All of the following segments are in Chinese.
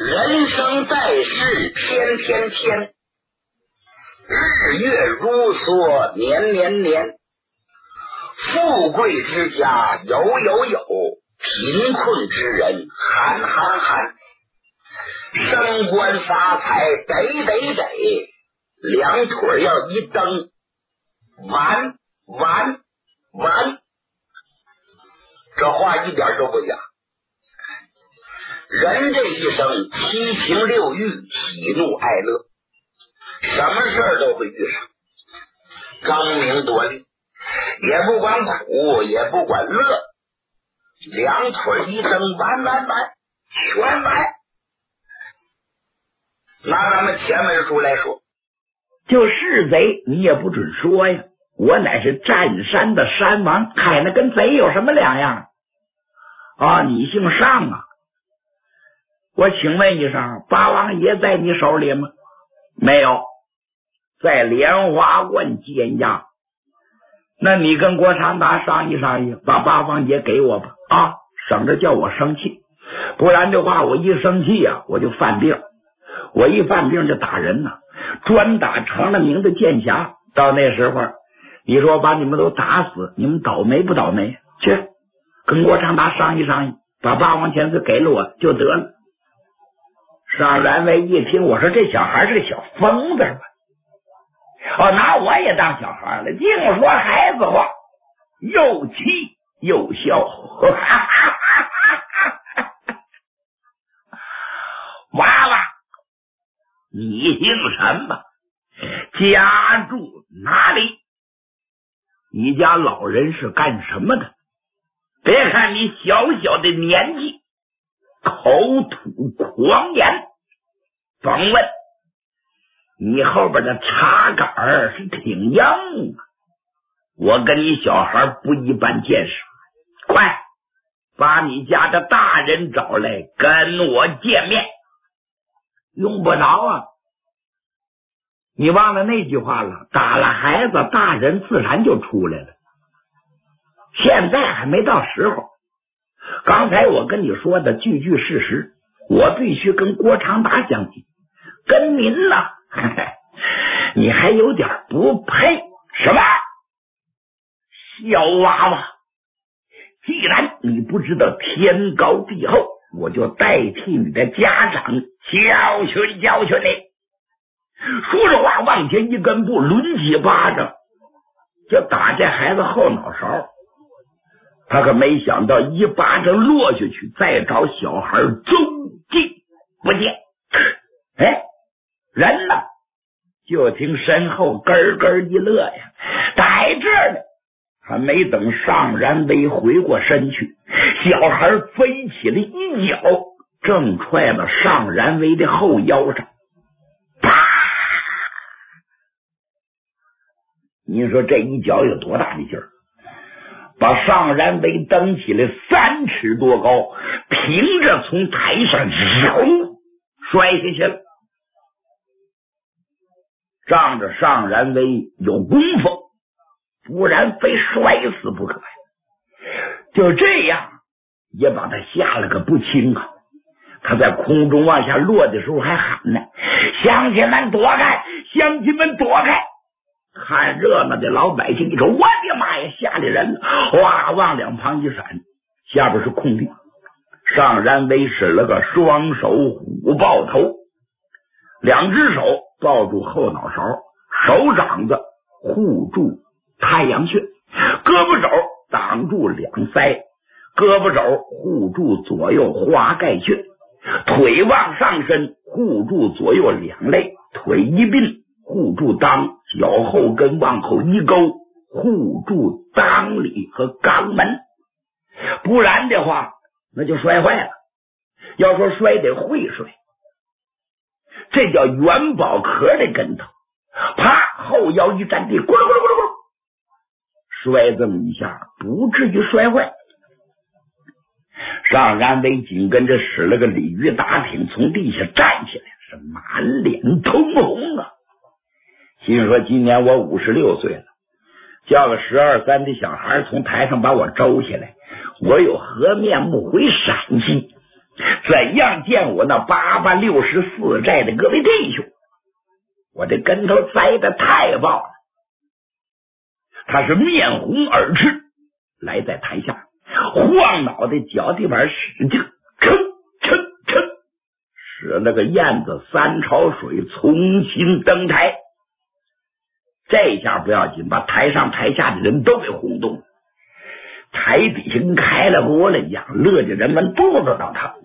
人生在世天天天，日月如梭年年年，富贵之家有，贫困之人寒，升官发财得，两腿要一蹬，完，这话一点都不假。人这一生七情六欲，喜怒哀乐，什么事儿都会遇上，争名夺利，也不管苦，也不管乐，两腿一蹬，完，全完。拿咱们前文书来说， 就是贼你也不准说呀，我乃是占山的山王，还那跟贼有什么两样啊？你姓尚啊？我请问一声，八王爷在你手里吗？没有，在莲花观监押。那你跟郭长达商议，把八王爷给我吧，啊，省着叫我生气，不然的话我一生气啊，我就犯病，我一犯病就打人呢，专打成了名的剑侠。到那时候你说把你们都打死，你们倒霉不倒霉？去跟郭长达商议，把八王钱子给了我就得了。尚然为一听，我说这小孩是个小疯子吧？拿我也当小孩了，净说孩子话，又气又笑。娃娃，你姓什么？家住哪里？你家老人是干什么的？别看你小小的年纪，口吐狂言，甭问，你后边的茶杆是挺硬啊！我跟你小孩不一般见识，快把你家的大人找来跟我见面。用不着啊，你忘了那句话了，打了孩子，大人自然就出来了。现在还没到时候，刚才我跟你说的句句事实，我必须跟郭长达讲起。跟您呢，你还有点不配。什么？小娃娃，既然你不知道天高地厚，我就代替你的家长教训你。说着话往前一根步，抡起巴掌就打这孩子后脑勺。他可没想到一巴掌落下去，再找小孩踪迹不见。人呢？就听身后咯咯一乐呀，在这儿呢。还没等尚然威回过身去，小孩飞起了一脚，正踹到尚然威的后腰上。啪！你说这一脚有多大的劲儿？把尚然威蹬起来3尺多高，平着从台上摔下去了。仗着尚然威有功夫，不然非摔死不可。就这样也把他吓了个不轻啊！他在空中往下落的时候还喊呢：乡亲们躲开，乡亲们躲开！看热闹的老百姓一瞅，我的妈呀，吓的人哇，往两旁一闪，下边是空地。尚然威使了个双手虎抱头，两只手抱住后脑勺，手掌子护住太阳穴，胳膊肘挡住两腮，胳膊肘护住左右花盖穴，腿往上伸护住左右两肋，腿一并护住裆，脚后跟往后一勾护住裆里和肛门，不然的话那就摔坏了。要说摔得会摔，这叫元宝壳的跟头，啪，后腰一站地，咕噜咕噜咕噜咕噜，摔这么一下不至于摔坏。尚然威紧跟着使了个鲤鱼打挺，从地下站起来，是满脸通红啊！心说今年我56岁了，叫个12、13的小孩从台上把我周下来，我有何面目回陕西？ 怎样见我那864寨的各位弟兄？我这跟头栽的太棒了。他是面红耳赤，来在台下，晃脑袋，脚底板使劲，使那个燕子三潮水重新登台。这下不要紧，把台上台下的人都给轰动了。台底下跟开了锅了一样，乐得人们肚子都疼。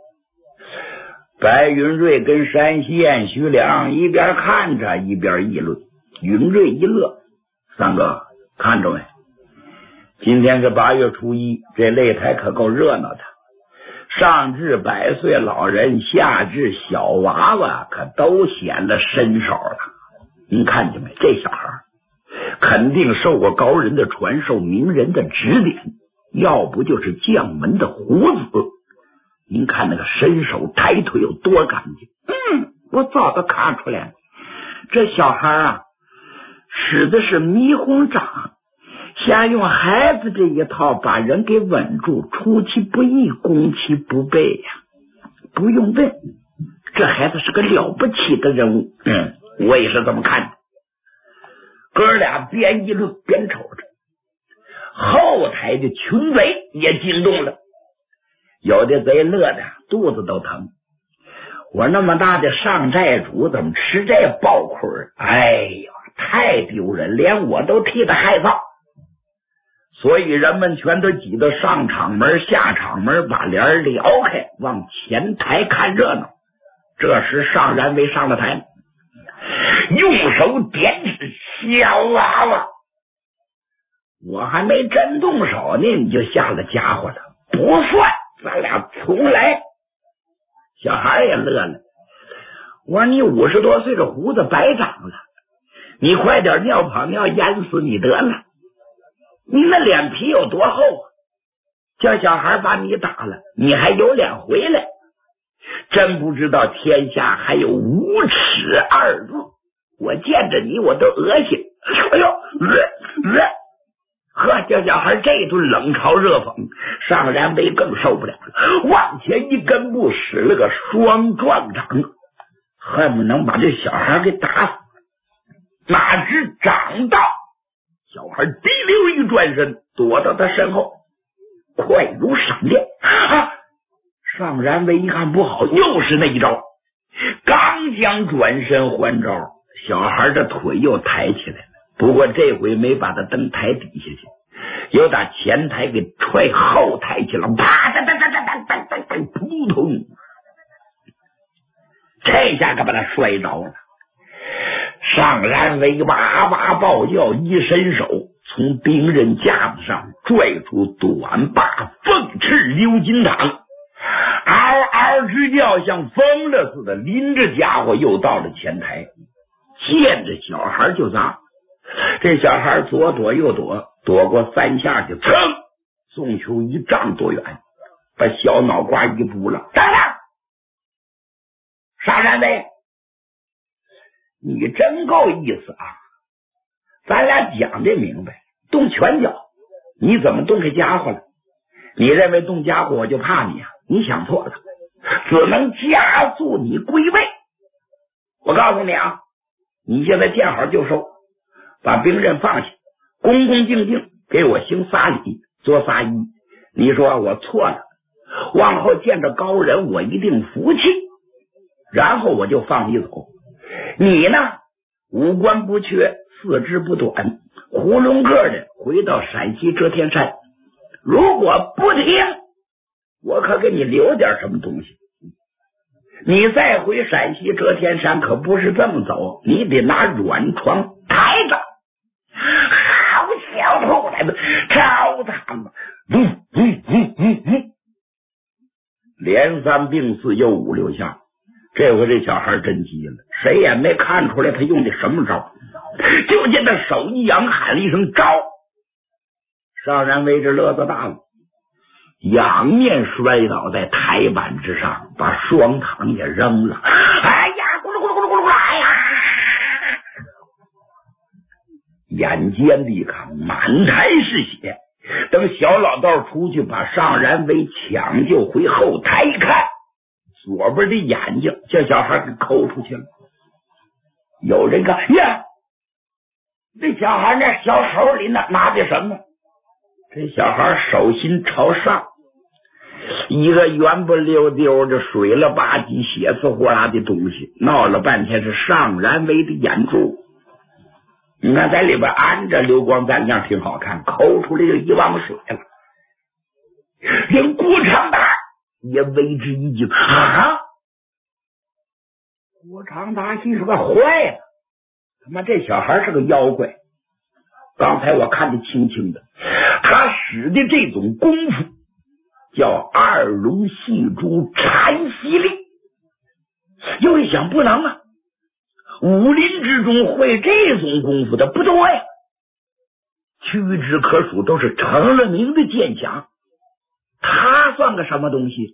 白云瑞跟山西燕徐良一边看着一边议论。云瑞一乐：“三哥，看着没？今天是8月初1，这擂台可够热闹的。上至100岁老人，下至小娃娃，可都显了身手了。您看见没？这小孩肯定受过高人的传授，名人的指点，要不就是将门的虎子。您看那个身手抬腿有多干净。我早都看出来了，这小孩啊，使的是迷魂掌，先用孩子这一套把人给稳住，出其不意，攻其不备呀。不用问，这孩子是个了不起的人物。我也是这么看的。哥俩边议论边瞅着，后台的群贼也惊动了，有的贼乐的肚子都疼。我那么大的上寨主怎么吃这爆亏？哎呀，太丢人，连我都替他害臊。所以人们全都挤到上场门下场门，把帘撩开，往前台看热闹。这时尚然为上了台，用手点指小娃娃。我还没真动手呢，你就下了家伙了，不算，咱俩重来。小孩也乐了，我说你50多岁的胡子白长了，你快点尿泡尿淹死你得了，你那脸皮有多厚啊？叫小孩把你打了，你还有脸回来？真不知道天下还有无耻二字，我见着你我都恶心。哎呦，呵，叫小孩这顿冷嘲热讽，尚然为更受不了了，往前一根步使了个双撞掌，恨不能把这小孩给打死。哪知掌到，小孩滴溜一转身，躲到他身后，快如闪电。尚然为一看不好，又是那一招，刚将转身还招，小孩的腿又抬起来了。不过这回没把他蹬台底下去，又打前台给踹后台去了，啪哒哒哒哒哒哒哒，扑通，这下可把他摔着了。尚然为哇哇暴叫，一伸手从兵刃架子上拽出短把凤翅鎏金掌，嗷嗷直叫，像疯了似的，拎着家伙又到了前台，见着小孩就砸。这小孩左躲右躲，躲过3下去，噌送出1丈多远，把小脑瓜一扑了。等等，尚然为，你真够意思啊！咱俩讲的明白，动拳脚，你怎么动这家伙了？你认为动家伙我就怕你啊？你想错了，只能加速你归位。我告诉你啊，你现在见好就收，把兵刃放下，恭恭敬敬给我行3礼，做3揖。你说我错了，往后见着高人我一定服气，然后我就放你走。你呢，五官不缺，四肢不短，囫囵个的回到陕西遮天山。如果不听，我可给你留点什么东西。你再回陕西遮天山可不是这么走，你得拿软床抬着。好小兔崽子，超他妈！连3并4又5、6下，这回这小孩真急了，谁也没看出来他用的什么招，就见他手一扬，喊了一声招。尚然为这乐子大了，仰面摔倒在台板之上，把双堂也扔了。哎呀，咕噜咕噜咕噜咕噜，哎呀！眼尖的看满台是血，等等小老道出去把尚然为抢救回后台一看，左边的眼睛这小孩给抠出去了。有人看呀，这小孩那小手里拿的什么？这小孩手心朝上，一个圆不溜丢的水了吧唧血丝呼啦的东西，闹了半天是尚然为的眼珠。你看在里边安着流光淡亮，挺好看，抠出来就一汪水了。连郭长达也为之一惊啊！郭长达心说坏了，他妈这小孩是个妖怪。刚才我看得清清的，他使的这种功夫叫二龙戏珠禅息力。又一想不能啊，武林之中会这种功夫的不多呀，屈指可数，都是成了名的剑侠，他算个什么东西？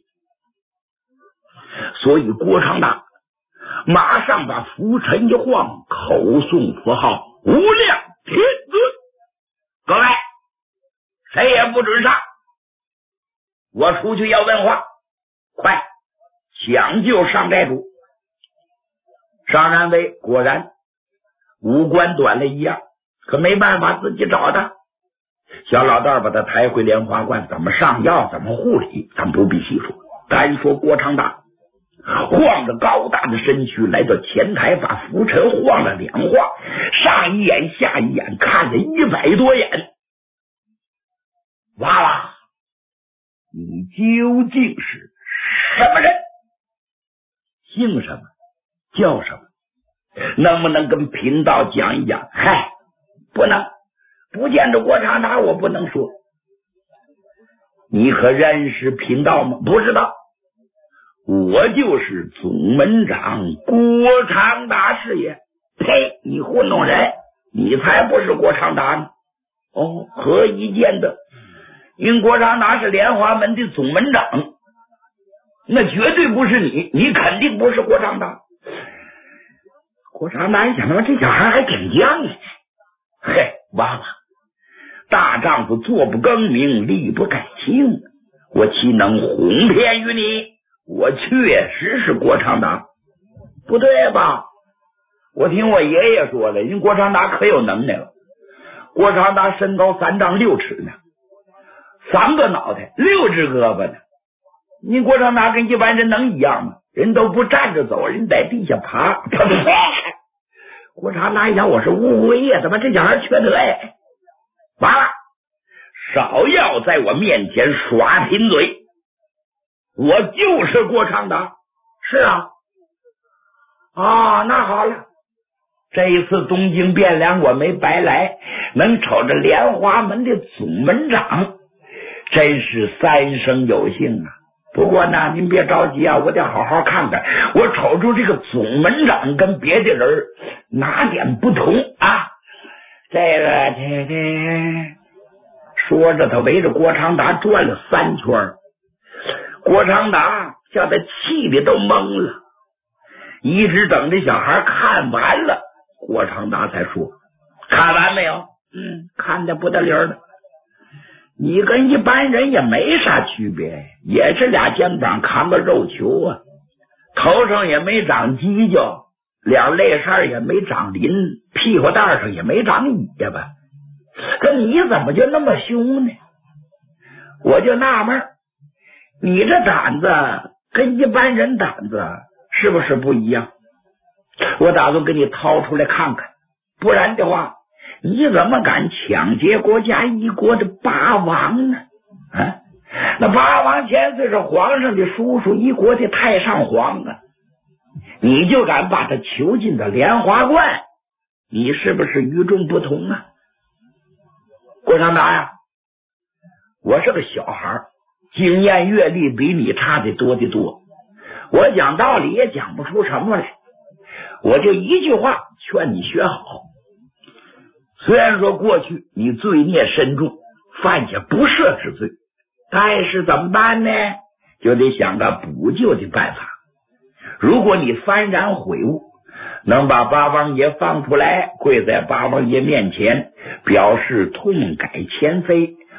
所以郭长达马上把拂尘一晃，口诵佛号无量天尊。各位谁也不准上，我出去要问话，快抢救尚寨主。尚然为果然五官短了一样，可没办法，自己找的。小老道把他抬回莲花观，怎么上药，怎么护理，咱不必细说。单说郭长达晃着高大的身躯来到前台，把拂尘晃了两晃，上一眼下一眼看了100多眼。娃娃，你究竟是什么人？姓什么？叫什么？能不能跟贫道讲一讲？嗨，不能，不见着郭长达我不能说。你可认识贫道吗？不知道。我就是总门长郭长达是也。呸！你糊弄人，你才不是郭长达呢。哦，何以见得？因郭长达是莲花门的总门长，那绝对不是你，你肯定不是郭长达。郭长达一想，他妈这小孩还挺犟呢。嘿，娃娃，大丈夫坐不更名，力不改姓，我岂能哄骗于你？我确实是郭长达。不对吧？我听我爷爷说了，人郭长达可有能耐了。郭长达身高3丈6尺呢，3个脑袋，6只胳膊呢。你郭长达跟一般人能一样吗？人都不站着走，人在地下爬。郭长达一想，我是乌龟呀，怎么这小孩缺德呀？完了，少要在我面前耍贫嘴，我就是郭长达。是啊，那好了，这一次东京汴梁我没白来，能瞅着莲花门的总门长，真是三生有幸啊。不过呢，您别着急啊，我得好好看看，我瞅出这个总门长跟别的人哪点不同啊。这说着，他围着郭长达转了3圈。郭长达叫他气的都懵了，一直等着小孩看完了，郭长达才说：看完没有？看得不得了的。你跟一般人也没啥区别，也是俩肩膀扛个肉球啊，头上也没长犄角，两肋扇也没长鳞，屁股蛋上也没长尾巴，可你怎么就那么凶呢？我就纳闷，你这胆子跟一般人胆子是不是不一样？我打算给你掏出来看看，不然的话你怎么敢抢劫国家一国的八王呢？那八王千岁是皇上的叔叔，一国的太上皇啊，你就敢把他囚禁到莲花观，你是不是与众不同啊？郭长达呀，我是个小孩，经验阅历比你差的多得多，我讲道理也讲不出什么来，我就一句话劝你学好。虽然说过去你罪孽深重，犯下不赦之罪，但是怎么办呢？就得想个补救的办法。如果你幡然悔悟，能把八王爷放出来，跪在八王爷面前表示痛改前非，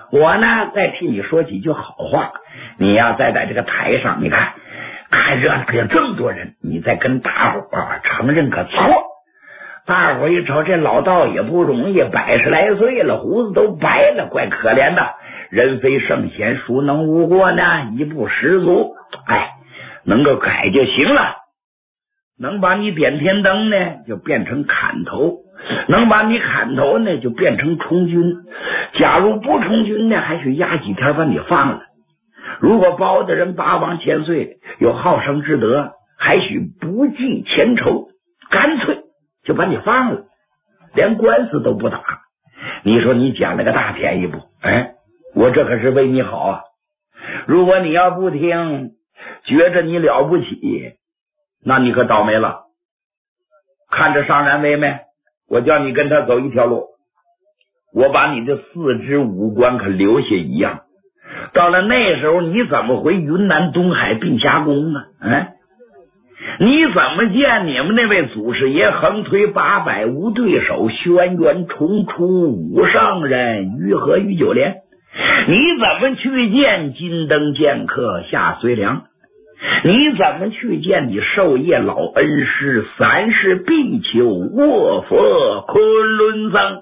我呢再替你说几句好话，你呀再在这个台上，你看热闹有这么多人，你再跟大伙承认个错。大伙一瞅，这老道也不容易，100来岁了，胡子都白了，怪可怜的。人非圣贤，孰能无过呢？一不十足，能够改就行了。能把你点天灯呢，就变成砍头；能把你砍头呢，就变成充军。假如不充军呢，还许压几天把你放了。如果包的人8王千岁，有好生之德，还许不计前仇，干脆就把你放了，连官司都不打。你说你捡了个大便宜不？我这可是为你好啊！如果你要不听，觉着你了不起，那你可倒霉了。看着上然威没？我叫你跟他走一条路，我把你的4肢5官可留下一样。到了那时候，你怎么回云南东海碧霞宫啊？你怎么见你们那位祖师爷横推800无对手，轩辕重出5圣人，于和于九连？你怎么去见金灯剑客夏遂良？你怎么去见你授业老恩师3世必求卧佛昆仑僧？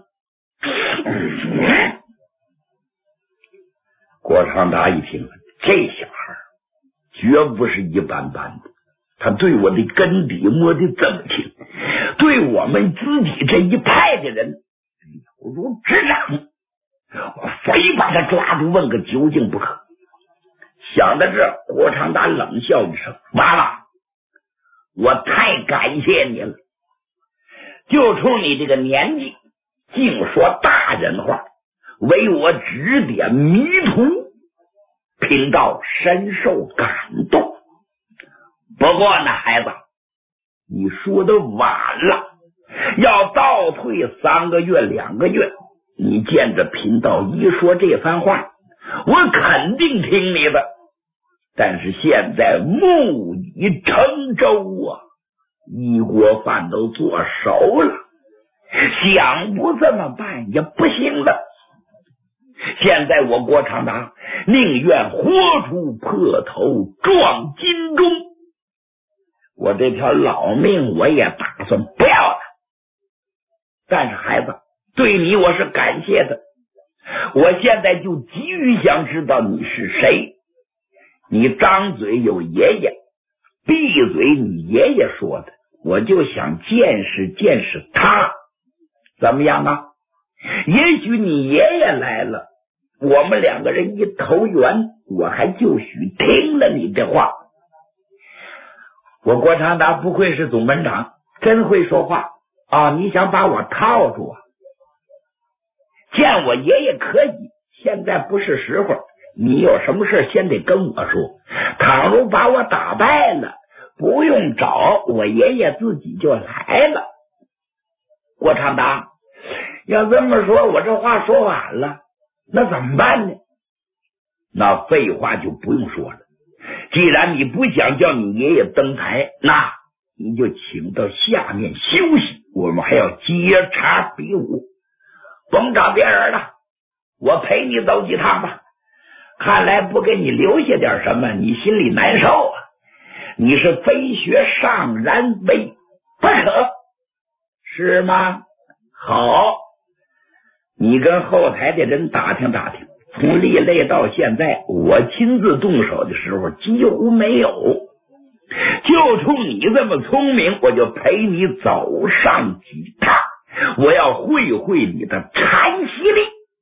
郭长达一听，这小孩绝不是一般般的，他对我的根底摸得这么清，对我们自己这一派的人了如指掌，我非把他抓住问个究竟不可。想到这，郭长达冷笑一声：娃娃，我太感谢你了，就冲你这个年纪净说大人话，为我指点迷途，贫道深受感动。不过呢，孩子，你说的晚了，要倒退3个月2个月，你见着贫道一说这番话，我肯定听你的。但是现在木已成舟啊，一锅饭都做熟了，想不这么办也不行了。现在我郭长达宁愿活出破头撞金钟，我这条老命我也打算不要了。但是孩子，对你我是感谢的，我现在就急于想知道你是谁。你张嘴有爷爷，闭嘴你爷爷说的，我就想见识见识他，怎么样啊？也许你爷爷来了，我们2个人一投缘，我还就许听了你的话。我郭长达不愧是总门长，真会说话啊！你想把我套住啊？见我爷爷可以，现在不是时候，你有什么事先得跟我说。倘若把我打败了，不用找，我爷爷自己就来了。郭长达，要这么说，我这话说晚了，那怎么办呢？那废话就不用说了，既然你不想叫你爷爷登台，那你就请到下面休息，我们还要接茬比武。甭找别人了，我陪你走几趟吧。看来不给你留下点什么，你心里难受啊！你是非学上然威不可，是吗？好，你跟后台的人打听打听，从立类到现在，我亲自动手的时候几乎没有。就冲你这么聪明，我就陪你走上几趟，我要会会你的禅息力。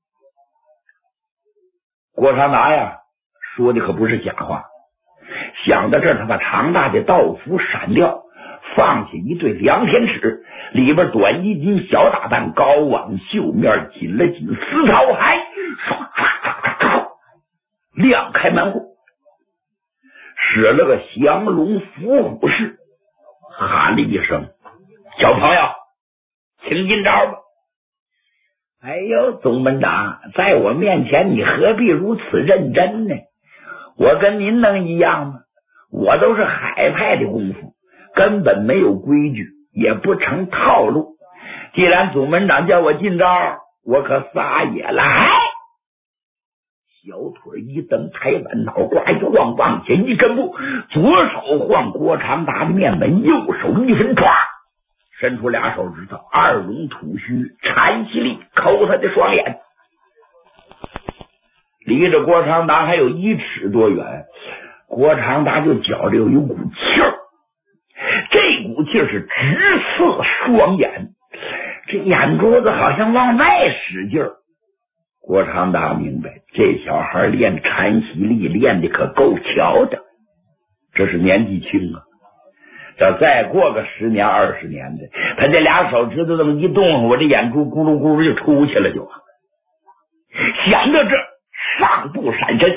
郭长达呀，说的可不是假话。想到这儿，他把长大的道符闪掉，放下一对量天尺，里边短衣襟，小打扮，高挽袖面，紧了紧丝绦海，亮开门户，使了个降龙伏虎式，喊了一声：小朋友，请进招吧。哎呦，总门长，在我面前你何必如此认真呢？我跟您能一样吗？我都是海派的功夫，根本没有规矩，也不成套路。既然总门长叫我进招，我可撒野了。 小腿一蹬，抬腕脑瓜一晃，往前一跟步，左手晃郭长达的面门，右手一伸，唰，伸出俩手指头，二龙吐须，缠犀利抠他的双眼。离着郭长达还有1尺多远，郭长达就觉着有一股气儿，这股气儿是直刺双眼，这眼珠子好像往外使劲儿。郭长达明白，这小孩练缠犀利练的可够巧的，这是年纪轻啊，这再过个10年20年的，他这俩手指头这么一动，我这眼珠咕噜咕噜就出去了，就想到这，上步闪身，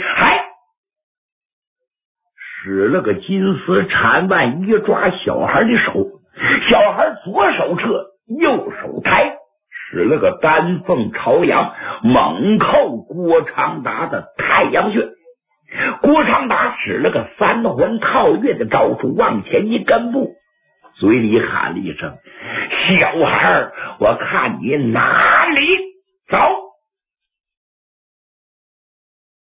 使了个金丝缠腕一抓小孩的手，小孩左手撤，右手抬，使了个丹凤朝阳，猛扣郭长达的太阳穴。郭长达使了个3环套月的招数，往前一跟步，嘴里喊了一声：“小孩，我看你哪里